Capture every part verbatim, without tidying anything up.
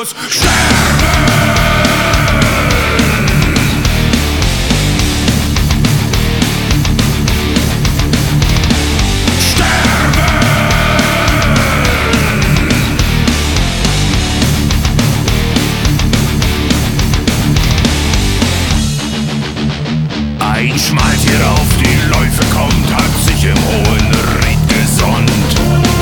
muss sterben. Ein Schmaltier auf die Läufe kommt, hat sich im hohen Ried gesonnt.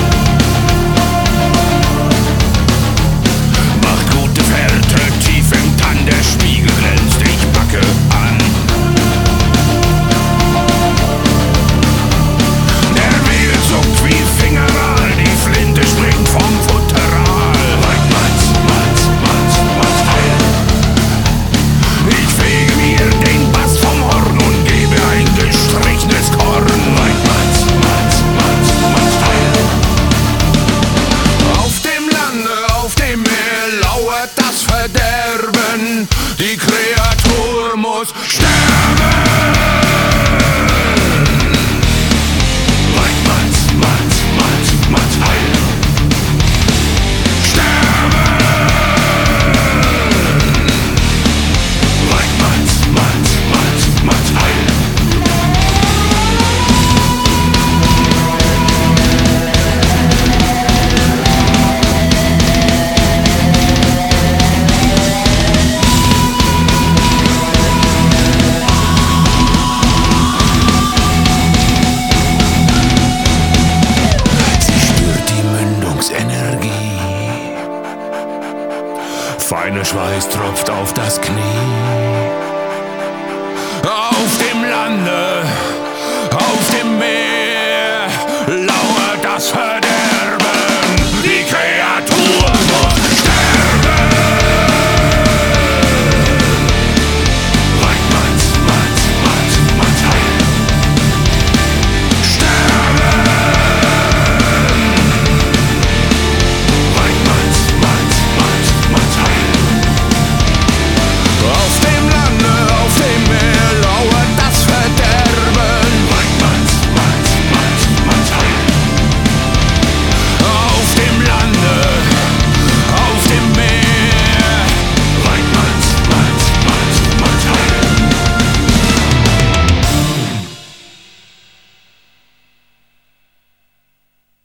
Macht gute Fährte, tief im Tann, der Spiegel glänzt, ich packe an. Der Wiegel zuckt wie Fingeral, die Flinte springt vom Futteral. Mein Matz, Matz, Matz, Matz, heil. Ich fege mir den Bass vom Horn und gebe ein gestrichenes Korn. Mein Matz, Matz, Matz, Matz, heil. Auf dem Lande, auf dem Meer lauert das Verderben. Die Kreatur muss sterben. Mein Matz, Matz, Matz, Matz, heil. Sterben. Mein Matz, Matz, Matz, Matz, heil. Sie spürt die Mündungsenergie. Feiner Schweiß tropft auf das Knie.